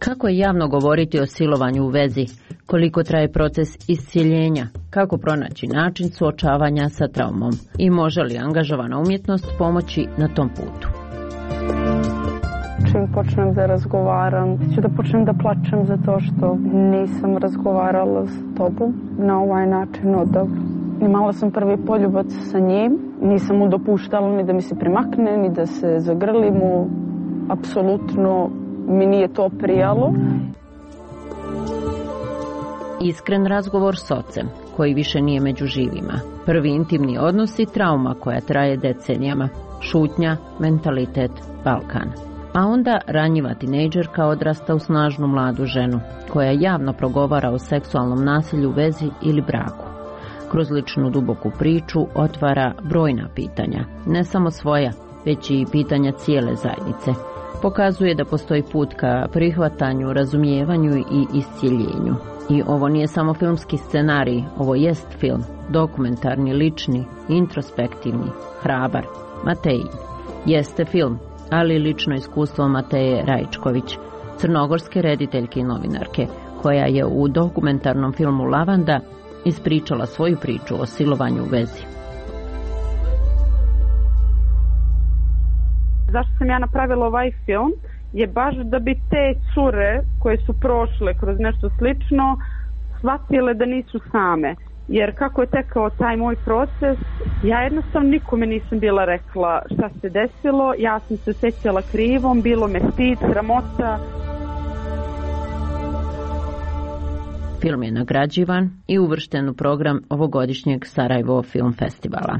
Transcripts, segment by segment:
Kako je javno govoriti o silovanju u vezi? Koliko traje proces iscjeljenja? Kako pronaći način suočavanja sa traumom? I može li angažovana umjetnost pomoći na tom putu? Čim počnem da razgovaram, ću da počnem da plačem zato što nisam razgovarala s tobom na ovaj način odavno. Imala sam prvi poljubac sa njim, nisam mu dopuštala ni da mi se primakne, ni da se zagrlim mu. Apsolutno mi nije to prijalo. Iskren razgovor s ocem, koji više nije među živima. Prvi intimni odnos i trauma koja traje decenijama. Šutnja, mentalitet, Balkan. A onda ranjiva tinejdžerka odrasta u snažnu mladu ženu, koja javno progovara o seksualnom nasilju u vezi ili braku. Kroz ličnu duboku priču otvara brojna pitanja, ne samo svoja, već i pitanja cijele zajednice. Pokazuje da postoji put ka prihvatanju, razumijevanju i iscjeljenju. I ovo nije samo filmski scenarij, ovo jest film, dokumentarni, lični, introspektivni, hrabar. Mateji jeste film, ali lično iskustvo Mateje Raičković, crnogorske rediteljke i novinarke, koja je u dokumentarnom filmu Lavanda ispričala svoju priču o silovanju u vezi. Zašto sam ja napravila ovaj film je baš da bi te cure koje su prošle kroz nešto slično shvatile da nisu same. Jer kako je tekao taj moj proces, ja jednostavno nikome nisam bila rekla šta se desilo, ja sam se osjećala krivom, bilo me stid, sramota. Film je nagrađivan i uvršten u program ovogodišnjeg Sarajevo Film Festivala.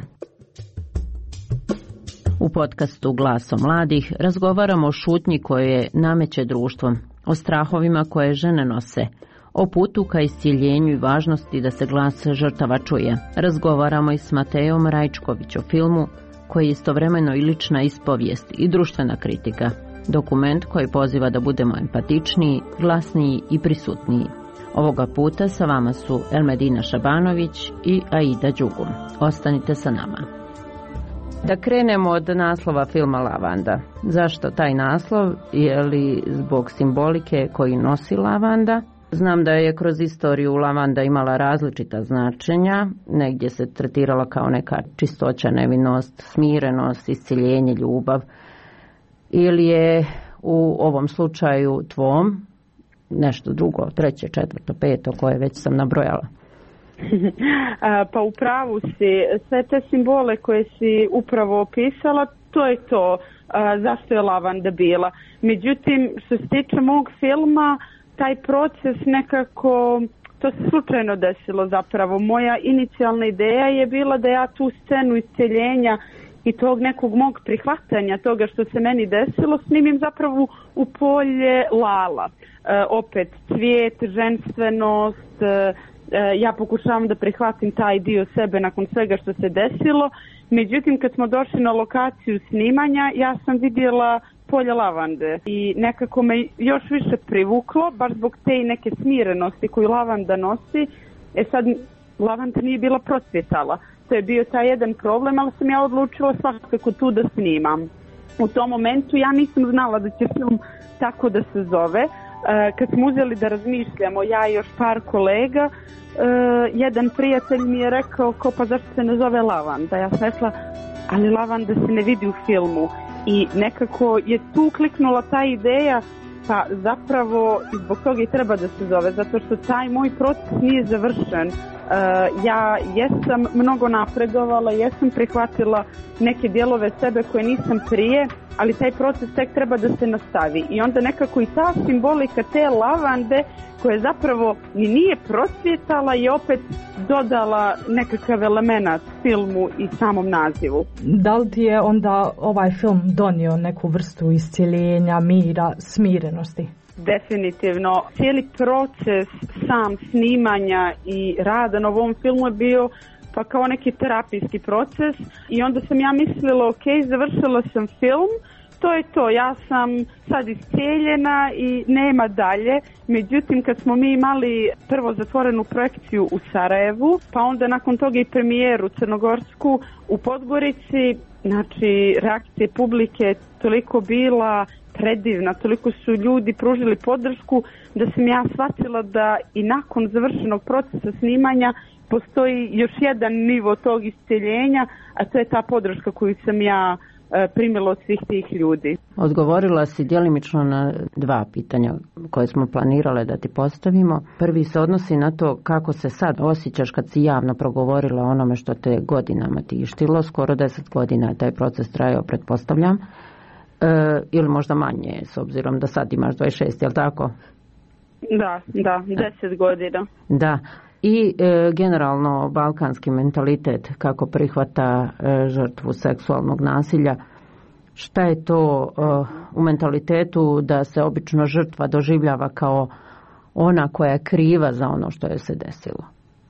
U podcastu Glasom mladih razgovaramo o šutnji koje nameće društvom, o strahovima koje žene nose, o putu ka iscjeljenju i važnosti da se glas žrtava čuje. Razgovaramo i s Matejom Raičković o filmu koji je istovremeno i lična ispovijest i društvena kritika. Dokument koji poziva da budemo empatičniji, glasniji i prisutniji. Ovoga puta sa vama su Elmedina Šabanović i Aida Đugum. Ostanite sa nama. Da krenemo od naslova filma Lavanda. Zašto taj naslov? Je li zbog simbolike koji nosi lavanda? Znam da je kroz istoriju lavanda imala različita značenja. Negdje se tretirala kao neka čistoća, nevinost, smirenost, iscjeljenje, ljubav. Ili je u ovom slučaju tvom nešto drugo, treće, četvrto, peto, koje već sam nabrojala? Pa u pravu si, sve te simbole koje si upravo opisala, to je to zašto je lavanda bila. Međutim, što se tiče mog filma, taj proces nekako, to se slučajno desilo zapravo. Moja inicijalna ideja je bila da ja tu scenu isceljenja i tog nekog mog prihvatanja toga što se meni desilo snimim zapravo u polje Lala. Opet cvijet, ženstvenost, ja pokušavam da prihvatim taj dio sebe nakon svega što se desilo. Međutim, kad smo došli na lokaciju snimanja, ja sam vidjela polje lavande i nekako me još više privuklo, baš zbog te neke smirenosti koju lavanda nosi. Sad, lavanda nije bila procvjetala. To je bio taj jedan problem, ali sam ja odlučila svakako tu da snimam. U tom momentu ja nisam znala da će film tako da se zove. Kad smo uzeli da razmišljamo, ja i još par kolega, jedan prijatelj mi je rekao pa zašto se ne zove Lavanda? Ja sam rekla, ali lavanda se ne vidi u filmu. I nekako je tu kliknula ta ideja, pa zapravo zbog toga i treba da se zove, zato što taj moj proces nije završen. Ja jesam mnogo napredovala, jesam prihvatila neke dijelove sebe koje nisam prije, ali taj proces tek treba da se nastavi. I onda nekako i ta simbolika te lavande koja zapravo ni nije procvjetala i opet dodala nekakav element filmu i samom nazivu. Da li ti je onda ovaj film donio neku vrstu iscjeljenja, mira, smirenosti? Definitivno. Cijeli proces sam snimanja i rada na ovom filmu je bio pa kao neki terapijski proces i onda sam ja mislila završila sam film, to je to, ja sam sad iscijeljena i nema dalje. Međutim, kad smo mi imali prvo zatvorenu projekciju u Sarajevu, pa onda nakon toga i premijeru crnogorsku u Podgorici, znači reakcija publike je toliko bila predivna, toliko su ljudi pružili podršku da sam ja shvatila da i nakon završenog procesa snimanja postoji još jedan nivo tog isceljenja, a to je ta podrška koju sam ja primila od svih tih ljudi. Odgovorila si djelimično na 2 pitanja koje smo planirale da ti postavimo. Prvi se odnosi na to kako se sad osjećaš kad si javno progovorila o onome što te godinama tištilo. Skoro 10 godina je taj proces trajao, pretpostavljam. Ili možda manje, s obzirom da sad imaš 26, jel' tako? Da, 10 godina. Da. I generalno balkanski mentalitet kako prihvata žrtvu seksualnog nasilja. Šta je to u mentalitetu da se obično žrtva doživljava kao ona koja je kriva za ono što je se desilo?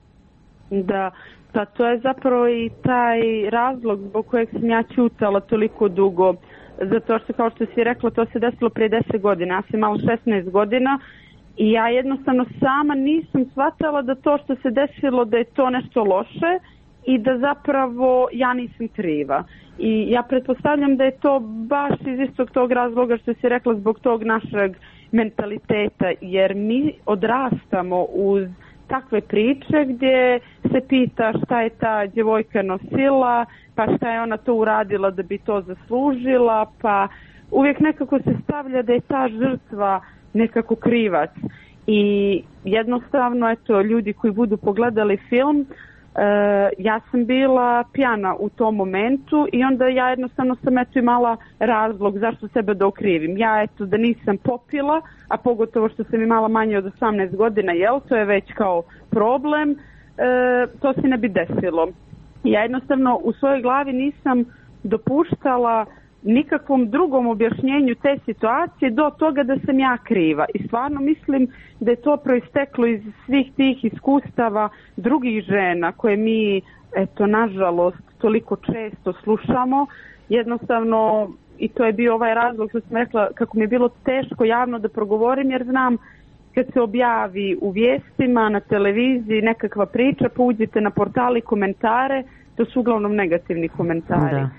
Da, pa to je zapravo i taj razlog zbog kojeg sam ja ćutala toliko dugo. Zato što, kao što si rekla, to se desilo prije 10 godina. Ja sam imala 16 godina. I ja jednostavno sama nisam shvatala da to što se desilo da je to nešto loše i da zapravo ja nisam kriva. I ja pretpostavljam da je to baš iz istog tog razloga što si rekla zbog tog našeg mentaliteta, jer mi odrastamo uz takve priče gdje se pita šta je ta djevojka nosila, pa šta je ona to uradila da bi to zaslužila, pa uvijek nekako se stavlja da je ta žrtva nekako krivac. I jednostavno, eto, ljudi koji budu pogledali film, ja sam bila pijana u tom momentu i onda ja jednostavno sam imala razlog zašto sebe da okrivim. Ja da nisam popila, a pogotovo što sam imala manje od 18 godina, to je već kao problem, to se ne bi desilo. Ja jednostavno u svojoj glavi nisam dopuštala nikakvom drugom objašnjenju te situacije do toga da sam ja kriva. I stvarno mislim da je to proisteklo iz svih tih iskustava drugih žena koje mi, nažalost, toliko često slušamo. Jednostavno, i to je bio ovaj razlog što sam rekla kako mi je bilo teško javno da progovorim, jer znam kad se objavi u vijestima, na televiziji nekakva priča, pa uđete na portali komentare, to su uglavnom negativni komentari. Da.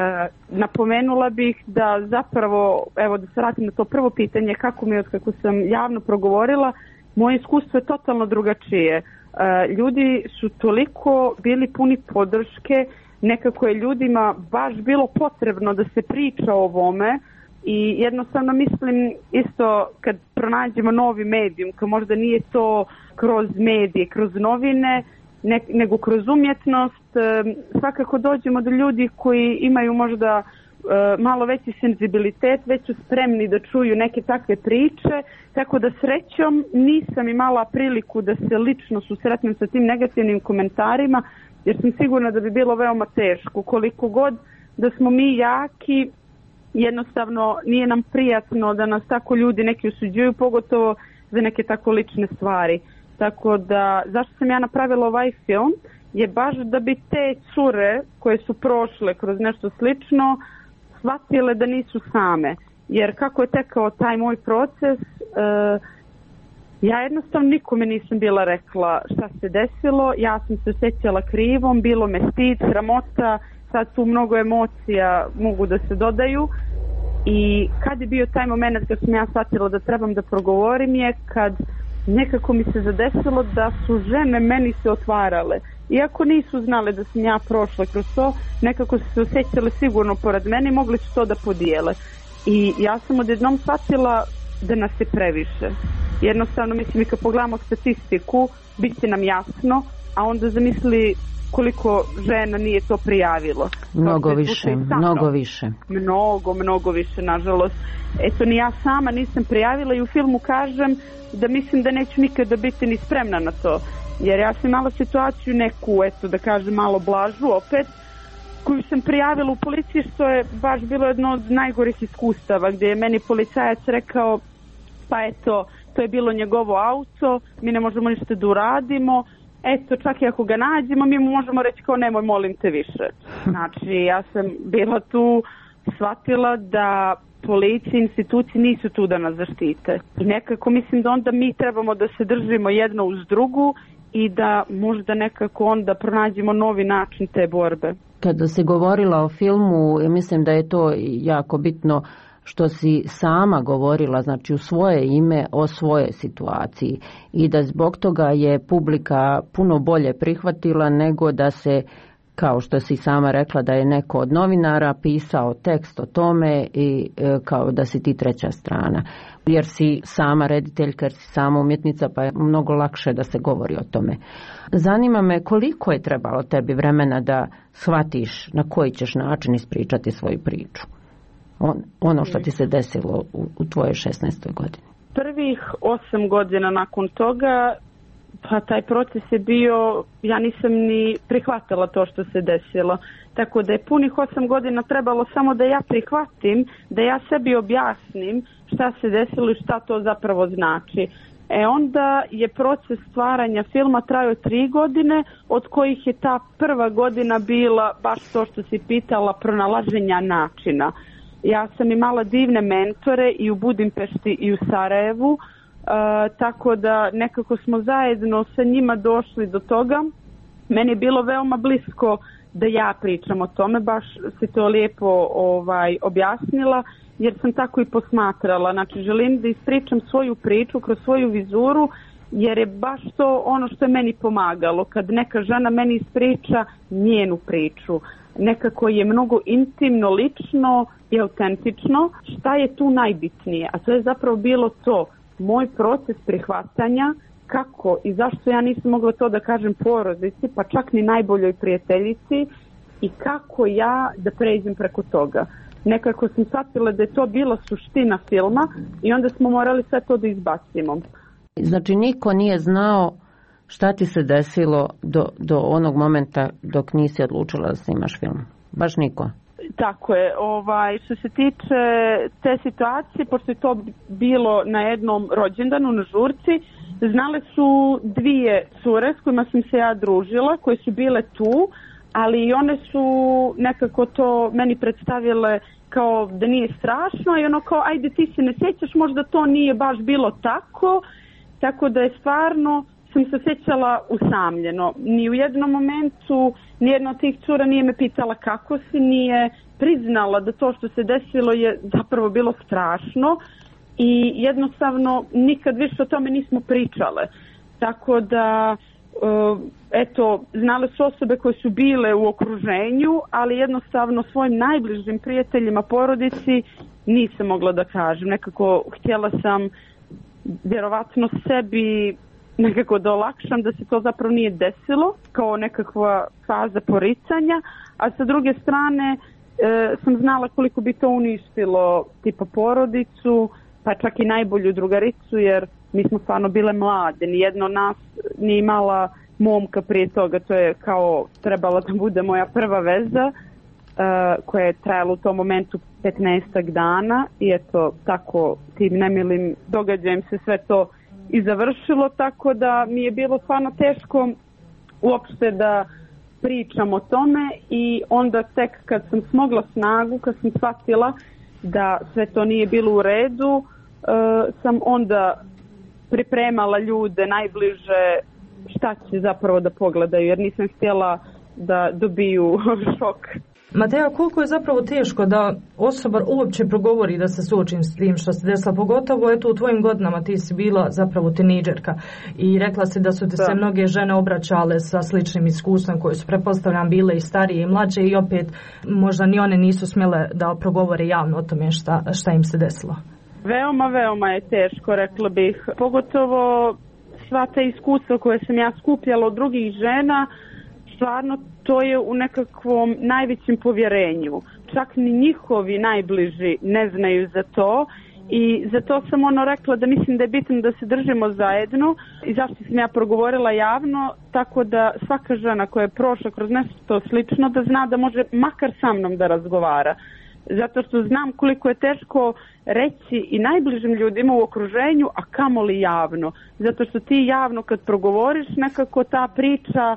Napomenula bih da zapravo, da se vratim na to prvo pitanje, kako mi kako sam javno progovorila, moje iskustvo je totalno drugačije. Ljudi su toliko bili puni podrške, nekako je ljudima baš bilo potrebno da se priča o ovome i jednostavno mislim isto kad pronađemo novi medijum, kad možda nije to kroz medije, kroz novine, nego kroz umjetnost, svakako dođemo do ljudi koji imaju možda malo veći senzibilitet, već su spremni da čuju neke takve priče, tako da srećom nisam imala priliku da se lično susretnem sa tim negativnim komentarima, jer sam sigurna da bi bilo veoma teško. Koliko god da smo mi jaki, jednostavno nije nam prijatno da nas tako ljudi neki osuđuju, pogotovo za neke tako lične stvari. Tako da, zašto sam ja napravila ovaj film, je baš da bi te cure koje su prošle kroz nešto slično shvatile da nisu same. Jer kako je tekao taj moj proces, ja jednostavno nikome nisam bila rekla šta se desilo, ja sam se osjećala krivom, bilo me stid, sramota, sad su mnogo emocija mogu da se dodaju. I kad je bio taj moment kad sam ja shvatila da trebam da progovorim je kad nekako mi se zadesilo da su žene meni se otvarale. Iako nisu znale da sam ja prošla kroz to, nekako su se osjećale sigurno pored mene i mogli su to da podijele. I ja sam odjednom shvatila da nas je previše. Jednostavno, mislim, i kad pogledamo statistiku, bit će nam jasno, a onda zamisli koliko žena nije to prijavilo. Mnogo više. Mnogo više, nažalost. Eto, ni ja sama nisam prijavila i u filmu kažem da mislim da neću nikada biti ni spremna na to. Jer ja sam imala situaciju neku, da kažem, malo blažu opet, koju sam prijavila u policiji, što je baš bilo jedno od najgorih iskustava, gdje je meni policajac rekao, pa eto, to je bilo njegovo auto, mi ne možemo ništa da uradimo, eto, čak i ako ga nađemo, mi mu možemo reći kao nemoj, molim te više. Znači, ja sam bila tu, shvatila da policija i institucije nisu tu da nas zaštite. I nekako mislim da onda mi trebamo da se držimo jedno uz drugu i da možda nekako onda pronađemo novi način te borbe. Kada si govorila o filmu, mislim da je to jako bitno što si sama govorila, znači u svoje ime o svojoj situaciji i da zbog toga je publika puno bolje prihvatila nego da se, kao što si sama rekla, da je neko od novinara pisao tekst o tome i kao da si ti treća strana. Jer si sama rediteljka, jer si sama umjetnica, pa je mnogo lakše da se govori o tome. Zanima me koliko je trebalo tebi vremena da shvatiš na koji ćeš način ispričati svoju priču. Ono što ti se desilo u tvojoj 16. godini. Prvih 8 godina nakon toga, pa taj proces je bio, ja nisam ni prihvatila to što se desilo. Tako da je punih 8 godina trebalo samo da ja prihvatim, da ja sebi objasnim šta se desilo i šta to zapravo znači. Onda je proces stvaranja filma trajao 3 godine, od kojih je ta prva godina bila baš to što si pitala, pronalaženja načina. Ja sam imala divne mentore i u Budimpešti i u Sarajevu, tako da nekako smo zajedno sa njima došli do toga. Meni je bilo veoma blisko da ja pričam o tome, baš si to lijepo objasnila, jer sam tako i posmatrala. Znači, želim da ispričam svoju priču kroz svoju vizuru, jer je baš to ono što je meni pomagalo. Kad neka žena meni ispriča njenu priču, nekako je mnogo intimno, lično i autentično. Šta je tu najbitnije? A to je zapravo bilo to, moj proces prihvatanja, kako i zašto ja nisam mogla to da kažem porodici, pa čak ni najboljoj prijateljici, i kako ja da pređem preko toga. Nekako sam shvatila da je to bila suština filma i onda smo morali sve to da izbacimo. Znači niko nije znao šta ti se desilo do onog momenta dok nisi odlučila da snimaš film? Baš niko? Tako je. Što se tiče te situacije, pošto je to bilo na jednom rođendanu na žurci, znale su 2 cure s kojima sam se ja družila, koje su bile tu, ali i one su nekako to meni predstavile kao da nije strašno i ono kao ajde ti se ne sjećaš, možda to nije baš bilo tako, tako da je stvarno sam se sjećala usamljeno. Ni u jednom momentu nijedna od tih cura nije me pitala kako si, nije priznala da to što se desilo je zapravo bilo strašno i jednostavno nikad više o tome nismo pričale. Tako da znale su osobe koje su bile u okruženju, ali jednostavno svojim najbližim prijateljima, porodici nisam mogla da kažem. Nekako htjela sam vjerovatno sebi nekako da olakšam da se to zapravo nije desilo kao nekakva faza poricanja, a sa druge strane sam znala koliko bi to uništilo tipa porodicu, pa čak i najbolju drugaricu, jer mi smo stvarno bile mlade, nijedno od nas nije imala momka prije toga, to je kao trebala da bude moja prva veza koja je trajala u tom momentu 15 dana i eto tako tim nemilim događajem se sve to i završilo, tako da mi je bilo stvarno teško uopšte da pričam o tome i onda tek kad sam smogla snagu, kad sam shvatila da sve to nije bilo u redu, sam onda pripremala ljude najbliže šta će zapravo da pogledaju, jer nisam htjela da dobiju šok. Mateja, koliko je zapravo teško da osoba uopće progovori da se suoči s tim što se desilo, pogotovo eto u tvojim godinama ti si bila zapravo teenidžerka i rekla si da su ti se mnoge žene obraćale sa sličnim iskustvom koje su pretpostavljam bile i starije i mlađe i opet možda ni one nisu smjele da progovore javno o tome šta im se desilo. Veoma je teško, rekla bih, pogotovo sva ta iskustva koje sam ja skupljala od drugih žena, stvarno to je u nekakvom najvećem povjerenju. Čak ni njihovi najbliži ne znaju za to i zato sam rekla da mislim da je bitno da se držimo zajedno i zašto sam ja progovorila javno, tako da svaka žena koja je prošla kroz nešto slično da zna da može makar sa mnom da razgovara. Zato što znam koliko je teško reći i najbližim ljudima u okruženju, a kamoli javno. Zato što ti javno kad progovoriš nekako ta priča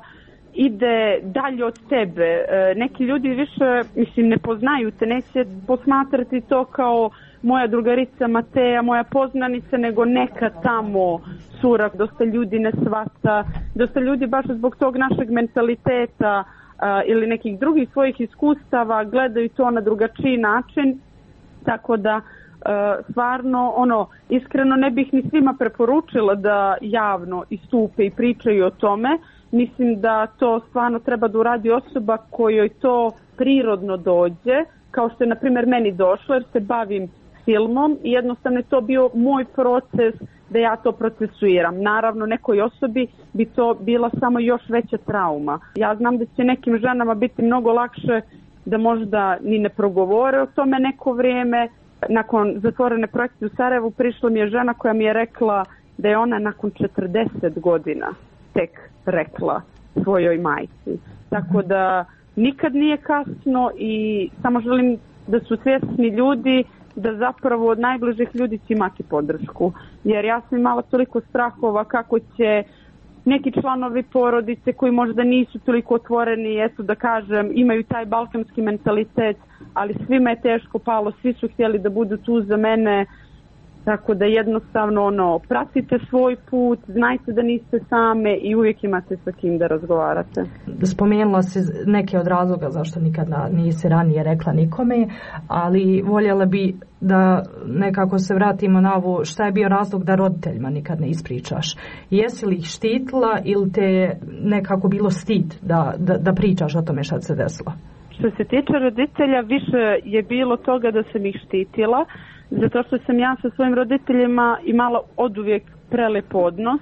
ide dalje od tebe. Neki ljudi više, ne poznaju te, neće posmatrati to kao moja drugarica Mateja, moja poznanica, nego neka tamo cura. Dosta ljudi ne shvata, dosta ljudi baš zbog tog našeg mentaliteta ili nekih drugih svojih iskustava gledaju to na drugačiji način, tako da stvarno iskreno ne bih ni svima preporučila da javno istupe i pričaju o tome. Mislim da to stvarno treba da uradi osoba kojoj to prirodno dođe, kao što je na primjer meni došlo jer se bavim filmom i jednostavno je to bio moj proces da ja to procesuiram. Naravno nekoj osobi bi to bila samo još veća trauma. Ja znam da će nekim ženama biti mnogo lakše da možda ni ne progovore o tome neko vrijeme. Nakon zatvorene projekcije u Sarajevu prišla mi je žena koja mi je rekla da je ona nakon 40 godina tek rekla svojoj majci. Tako da nikad nije kasno i samo želim da su svjesni ljudi da zapravo od najbližih ljudi će imati podršku. Jer ja sam imala toliko strahova kako će neki članovi porodice koji možda nisu toliko otvoreni, eto da kažem, imaju taj balkanski mentalitet, ali svima je teško palo, svi su htjeli da budu tu za mene, tako da jednostavno pratite svoj put, znajte da niste same i uvijek imate sa kim da razgovarate. Spomenula si neke od razloga zašto nikad nisi ranije rekla nikome, ali voljela bi da nekako se vratimo na ovo šta je bio razlog da roditeljima nikad ne ispričaš. Jesi li ih štitila ili te nekako bilo stid da pričaš o tome šta se desilo? Što se tiče roditelja, više je bilo toga da sam ih štitila, zato što sam ja sa svojim roditeljima imala oduvijek prelep odnos.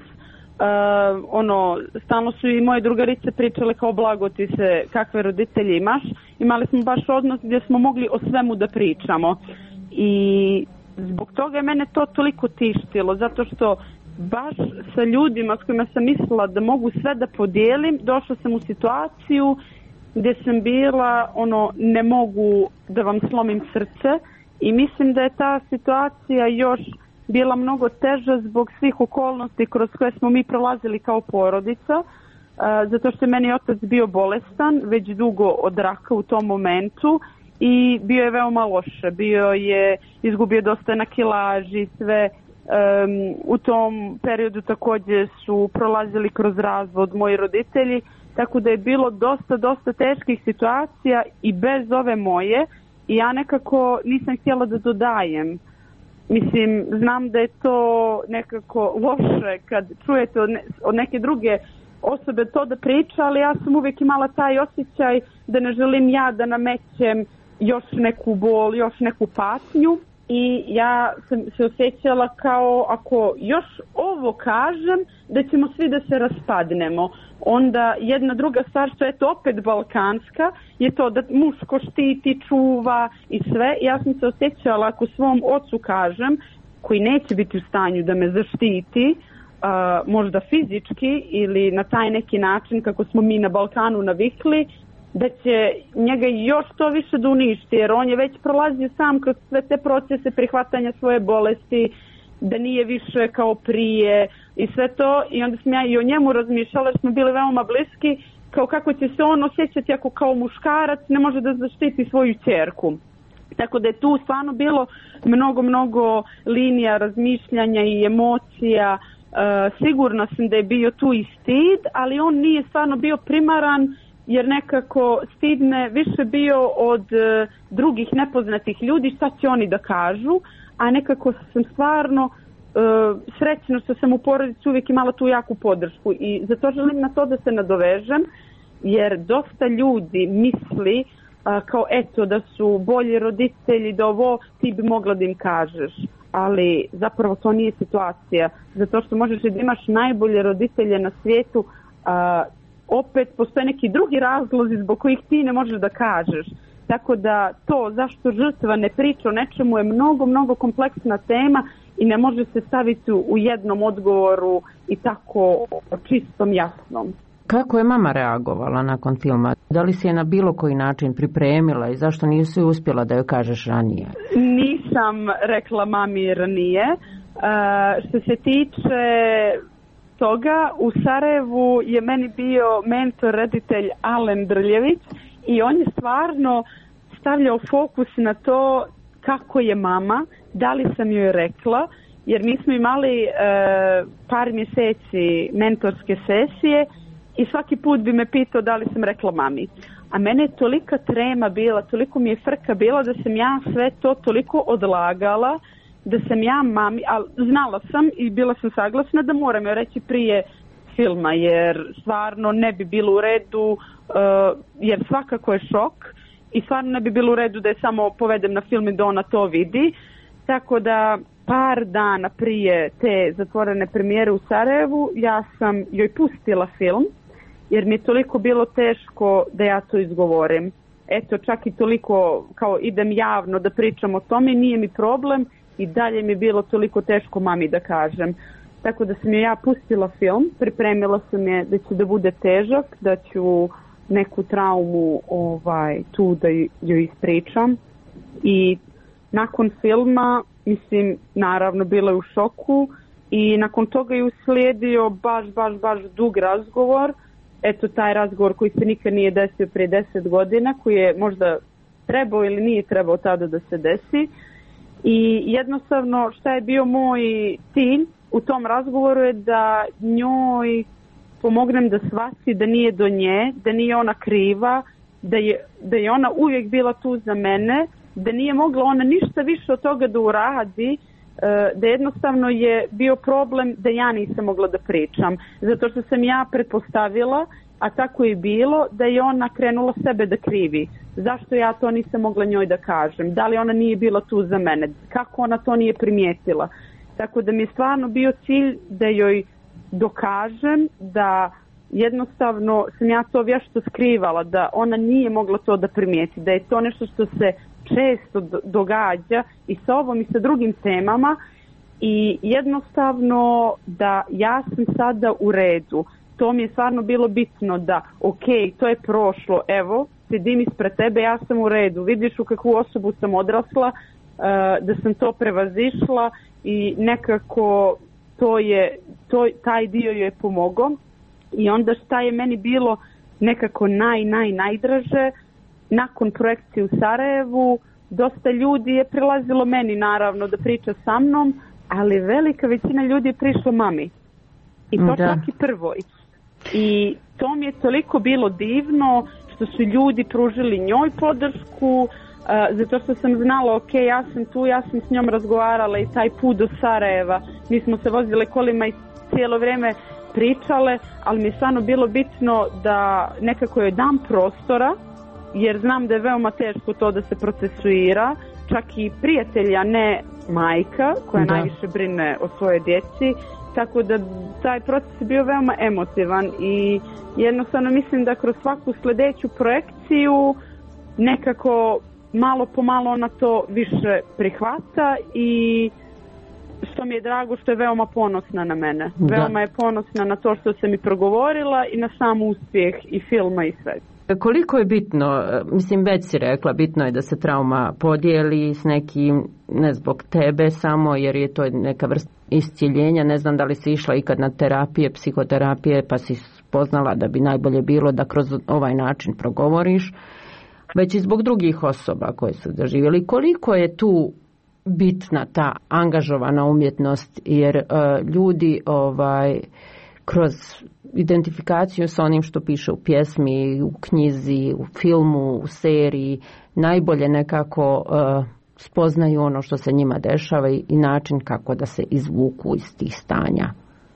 Stalno su i moje drugarice pričale kao blago ti se kakve roditelje imaš. Imali smo baš odnos gdje smo mogli o svemu da pričamo. I zbog toga je mene to toliko tištilo, zato što baš sa ljudima s kojima sam mislila da mogu sve da podijelim, došla sam u situaciju gdje sam bila ne mogu da vam slomim srce i mislim da je ta situacija još bila mnogo teža zbog svih okolnosti kroz koje smo mi prolazili kao porodica, zato što je meni otac bio bolestan već dugo od raka u tom momentu i bio je veoma loše, izgubio dosta na kilaži, sve. U tom periodu također su prolazili kroz razvod moji roditelji, tako da je bilo dosta teških situacija i bez ove moje i ja nekako nisam htjela da dodajem. Mislim, znam da je to nekako loše kad čujete od neke druge osobe to da priča, ali ja sam uvijek imala taj osjećaj da ne želim ja da namećem još neku bol, još neku patnju. I ja sam se osjećala kao ako još ovo kažem da ćemo svi da se raspadnemo. Onda jedna druga stvar što je to opet balkanska je to da muško štiti, čuva i sve. Ja sam se osjećala ako svom ocu kažem koji neće biti u stanju da me zaštiti, možda fizički ili na taj neki način kako smo mi na Balkanu navikli, da će njega još to više da uništi, jer on je već prolazio sam kroz sve te procese prihvatanja svoje bolesti, da nije više kao prije i sve to. I onda sam ja i o njemu razmišljala, jer smo bili veoma bliski, kao kako će se on osjećati ako kao muškarac ne može da zaštiti svoju ćerku. Tako da je tu stvarno bilo mnogo linija razmišljanja i emocija. Sigurna sam da je bio tu i stid, ali on nije stvarno bio primaran, jer nekako stid me više bio od drugih nepoznatih ljudi, šta će oni da kažu, a nekako sam stvarno srećna što sam u porodici uvijek imala tu jaku podršku i zato želim na to da se nadovežem, jer dosta ljudi misli kao eto da su bolji roditelji, da ovo ti bi mogla da im kažeš, ali zapravo to nije situacija, zato što možeš da imaš najbolje roditelje na svijetu, opet postoje neki drugi razlozi zbog kojih ti ne možeš da kažeš. Tako da to zašto žrtva ne priča o nečemu je mnogo kompleksna tema i ne može se staviti u jednom odgovoru i tako čistom jasnom. Kako je mama reagovala nakon filma? Da li si je na bilo koji način pripremila i zašto nisi uspjela da joj kažeš ranije? Nisam rekla mami ranije. Što se tiče toga, u Sarajevu je meni bio mentor, reditelj Alen Drljević i on je stvarno stavljao fokus na to kako je mama, da li sam joj rekla, jer mi smo imali par mjeseci mentorske sesije i svaki put bi me pitao da li sam rekla mami. A mene je tolika trema bila, toliko mi je frka bila da sam ja sve to toliko odlagala, da sam ja mami, ali znala sam i bila sam saglasna da moram joj reći prije filma, jer stvarno ne bi bilo u redu, jer svakako je šok i stvarno ne bi bilo u redu da je samo povedem na film i da ona to vidi. Tako da par dana prije te zatvorene premijere u Sarajevu ja sam joj pustila film, jer mi je toliko bilo teško da ja to izgovorim. Eto, čak i toliko kao idem javno da pričam o tome, nije mi problem i dalje mi je bilo toliko teško mami da kažem. Tako da sam joj ja pustila film, pripremila sam je da će da bude težak, da ću neku traumu tu da joj ispričam. I nakon filma, mislim, naravno bila je u šoku i nakon toga je uslijedio baš dug razgovor. Eto, taj razgovor koji se nikad nije desio prije 10 godina, koji je možda trebao ili nije trebao tada da se desi. I jednostavno šta je bio moj cilj u tom razgovoru je da njoj pomognem da shvati da nije do nje, da nije ona kriva, da je ona uvijek bila tu za mene, da nije mogla ona ništa više od toga da uradi, da jednostavno je bio problem da ja nisam mogla da pričam. Zato što sam ja pretpostavila, a tako je bilo, da je ona krenula sebe da krivi. Zašto ja to nisam mogla njoj da kažem? Da li ona nije bila tu za mene? Kako ona to nije primijetila? Tako da mi je stvarno bio cilj da joj dokažem da jednostavno sam ja to vješto skrivala, da ona nije mogla to da primijeti, da je to nešto što se često događa i sa ovom i sa drugim temama i jednostavno da ja sam sada u redu. To mi je stvarno bilo bitno da ok, to je prošlo, evo, sedim ispred tebe, ja sam u redu, vidiš u kakvu osobu sam odrasla, da sam to prevazišla i nekako taj dio joj je pomogao. I onda šta je meni bilo nekako najdraže, nakon projekcije u Sarajevu, dosta ljudi je prilazilo meni naravno da priča sa mnom, ali velika većina ljudi je prišlo mami. I to čak i prvoj. I to mi je toliko bilo divno što su ljudi pružili njoj podršku, zato što sam znala, ok, ja sam tu, ja sam s njom razgovarala i taj put do Sarajeva, mi smo se vozile kolima i cijelo vrijeme pričale, ali mi je stvarno bilo bitno da nekako joj dam prostora, jer znam da je veoma teško to da se procesuira, čak i prijatelja, ne majka koja najviše brine o svojoj djeci, tako da taj proces je bio veoma emotivan i jednostavno mislim da kroz svaku sljedeću projekciju nekako malo po malo ona to više prihvata i što mi je drago što je veoma ponosna na mene. Veoma je ponosna na to što sam i progovorila i na sam uspjeh i filma i sve. Koliko je bitno, mislim već si rekla, bitno je da se trauma podijeli s nekim, ne zbog tebe samo, jer je to neka vrsta iscjeljenja. Ne znam da li si išla ikad na terapije, psihoterapije, pa si spoznala da bi najbolje bilo da kroz ovaj način progovoriš, već i zbog drugih osoba koje su doživjeli. Koliko je tu bitna ta angažovana umjetnost, jer ljudi kroz identifikaciju sa onim što piše u pjesmi, u knjizi, u filmu, u seriji, najbolje nekako spoznaju ono što se njima dešava i način kako da se izvuku iz tih stanja.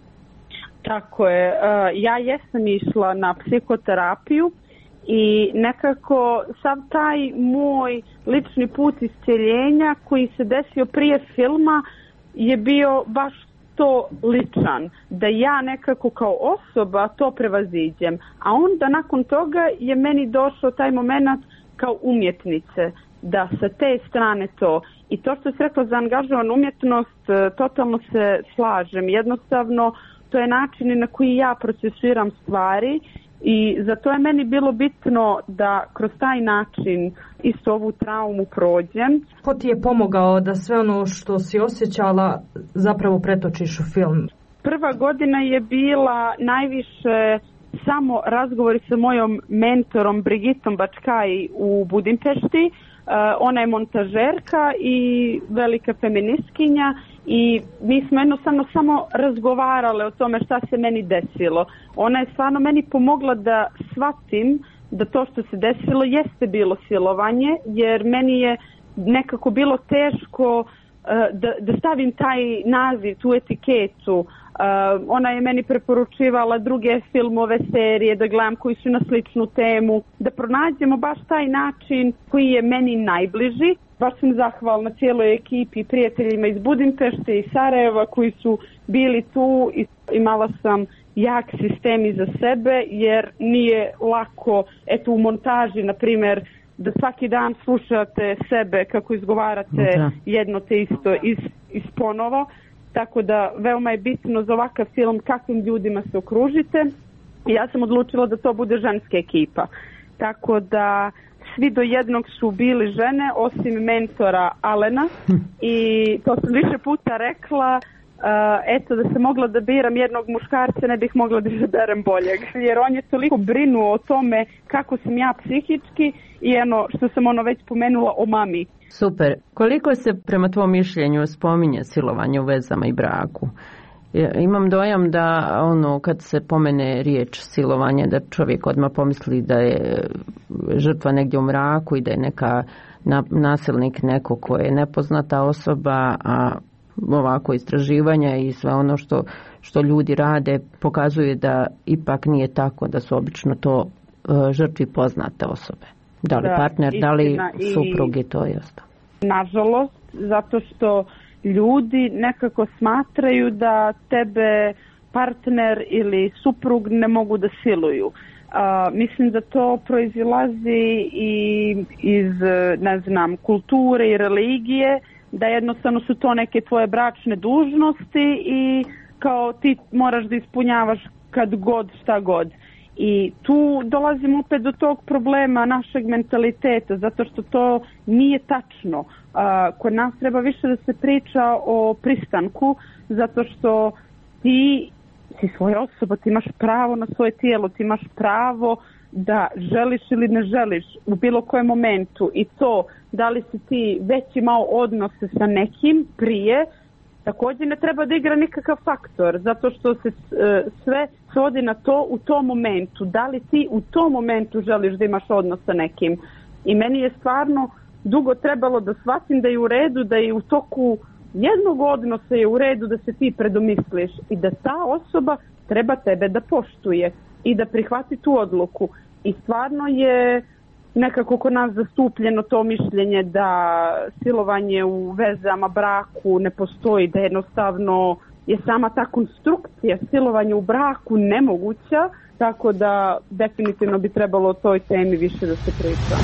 Tako je. Ja jesam išla na psihoterapiju i nekako sav taj moj lični put iscjeljenja koji se desio prije filma je bio baš to ličan, da ja nekako kao osoba to prevaziđem, a onda nakon toga je meni došao taj moment kao umjetnice, da sa te strane to. I to što se rekla za angažovanu umjetnost, totalno se slažem. Jednostavno, to je način na koji ja procesuiram stvari i zato je meni bilo bitno da kroz taj način isto ovu traumu prođem. Ko ti je pomogao da sve ono što si osjećala zapravo pretočiš u film? Prva godina je bila najviše samo razgovori sa mojom mentorom Brigitom Bačkaj u Budimpešti. ona je montažerka i velika feministkinja i mi smo jednostavno samo razgovarale o tome šta se meni desilo. Ona je stvarno meni pomogla da shvatim da to što se desilo jeste bilo silovanje, jer meni je nekako bilo teško da stavim taj naziv, tu etiketu. Ona je meni preporučivala druge filmove, serije, da gledam koji su na sličnu temu, da pronađemo baš taj način koji je meni najbliži. Baš sam zahvalna cijeloj ekipi i prijateljima iz Budimpešte i Sarajeva koji su bili tu i imala sam jak sistem iza sebe, jer nije lako, eto u montaži, na primjer, da svaki dan slušate sebe kako izgovarate jedno te isto iz ponovo. Tako da veoma je bitno za ovakav film kakvim ljudima se okružite. Ja sam odlučila da to bude ženska ekipa. Tako da svi do jednog su bili žene, osim mentora Alena. I to sam više puta rekla, eto da se mogla da biram jednog muškarca, ne bih mogla da izaberem boljeg. Jer on je toliko brinuo o tome kako sam ja psihički i što sam već pomenula o mami. Super. Koliko se prema tvom mišljenju spominje silovanje u vezama i braku? Imam dojam da kad se pomene riječ silovanje, da čovjek odmah pomisli da je žrtva negdje u mraku i da je neka nasilnik neko ko je nepoznata osoba, a ovako istraživanja i sve ono što ljudi rade pokazuje da ipak nije tako, da su obično to žrtvi poznate osobe. Da li partner, da li suprug i to je ostalo. Nažalost, zato što ljudi nekako smatraju da tebe partner ili suprug ne mogu da siluju. Mislim da to proizilazi i iz, kulture i religije, da jednostavno su to neke tvoje bračne dužnosti i kao ti moraš da ispunjavaš kad god, šta god. I tu dolazimo opet do tog problema našeg mentaliteta, zato što to nije tačno. Kod nas treba više da se priča o pristanku, zato što ti si svoja osoba, ti imaš pravo na svoje tijelo, ti imaš pravo da želiš ili ne želiš u bilo kojem momentu, i to da li si ti već imao odnose sa nekim prije, također ne treba da igra nikakav faktor, zato što se sve svodi na to u tom momentu. Da li ti u tom momentu želiš da imaš odnos sa nekim? I meni je stvarno dugo trebalo da shvatim da je u redu, da je u toku jednog odnosa je u redu da se ti predomisliš i da ta osoba treba tebe da poštuje i da prihvati tu odluku. I stvarno je nekako kod nas zastupljeno to mišljenje da silovanje u vezama, braku ne postoji, da jednostavno je sama ta konstrukcija silovanja u braku nemoguća, tako da definitivno bi trebalo o toj temi više da se priča.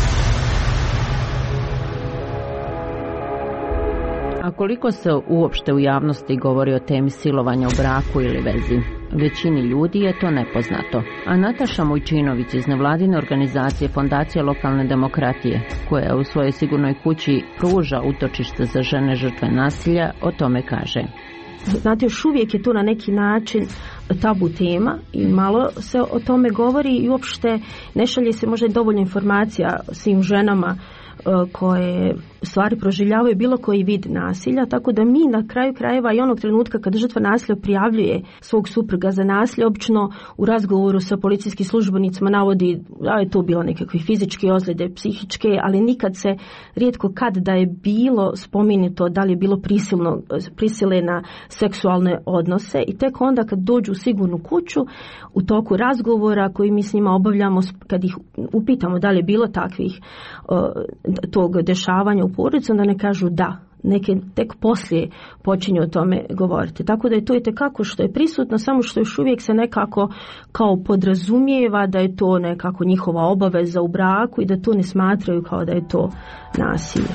A koliko se uopšte u javnosti govori o temi silovanja u braku ili vezi? Većini ljudi je to nepoznato. A Nataša Mujčinović iz nevladine organizacije Fondacije lokalne demokratije, koja u svojoj sigurnoj kući pruža utočište za žene žrtve nasilja, o tome kaže. Znate, još uvijek je tu na neki način tabu tema i malo se o tome govori i uopšte ne šalje se možda dovoljno informacija svim ženama koje stvari proživljavaju bilo koji vid nasilja, tako da mi na kraju krajeva i onog trenutka kada žrtva nasilja prijavljuje svog supruga za nasilje, obično u razgovoru sa policijskim službenicima navodi da je to bilo nekakve fizičke ozljede, psihičke, ali nikad se rijetko kad da je bilo spomenuto da li je bilo prisile na seksualne odnose, i tek onda kad dođu u sigurnu kuću u toku razgovora koji mi s njima obavljamo, kad ih upitamo da li je bilo takvih tog dešavanja u porodici, onda ne kažu da. Neke tek poslije počinju o tome govoriti. Tako da je to itekako što je prisutno, samo što još uvijek se nekako kao podrazumijeva da je to nekako njihova obaveza u braku i da to ne smatraju kao da je to nasilje.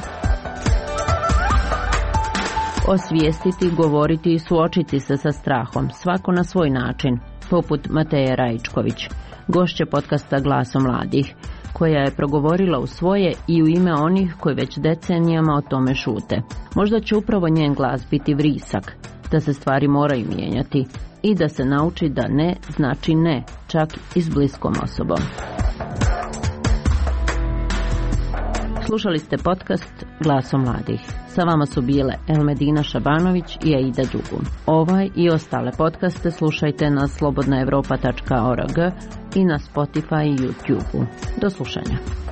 Osvijestiti, govoriti i suočiti se sa strahom, svako na svoj način, poput Mateje Rajičković, gošće podcasta Glaso mladih, koja je progovorila u svoje i u ime onih koji već decenijama o tome šute. Možda će upravo njen glas biti vrisak, da se stvari moraju mijenjati i da se nauči da ne znači ne, čak i s bliskom osobom. Slušali ste podcast Glasom mladih. Sa vama su bile Elmedina Šabanović i Aida Đugum. Ovaj i ostale podcaste slušajte na slobodnaevropa.org i na Spotify i YouTube. Do slušanja.